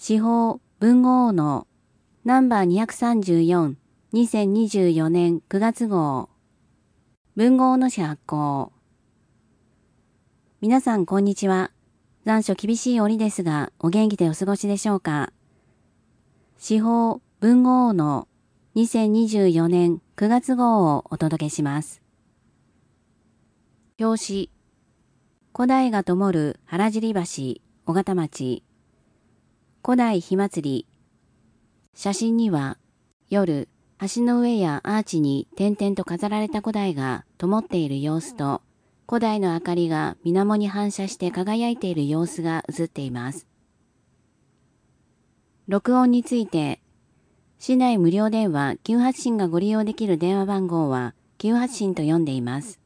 司法文豪のナンバー234、2024年9月号。文豪の紙発行。皆さんこんにちは。残暑厳しい折ですが、お元気でお過ごしでしょうか。司法文豪の2024年9月号をお届けします。表紙。古代が灯る原尻橋、尾形町。古代火祭り。写真には、夜、橋の上やアーチに点々と飾られた古代が灯っている様子と、古代の明かりが水面に反射して輝いている様子が映っています。録音について、市内無料電話急発信がご利用できる電話番号は急発信と読んでいます。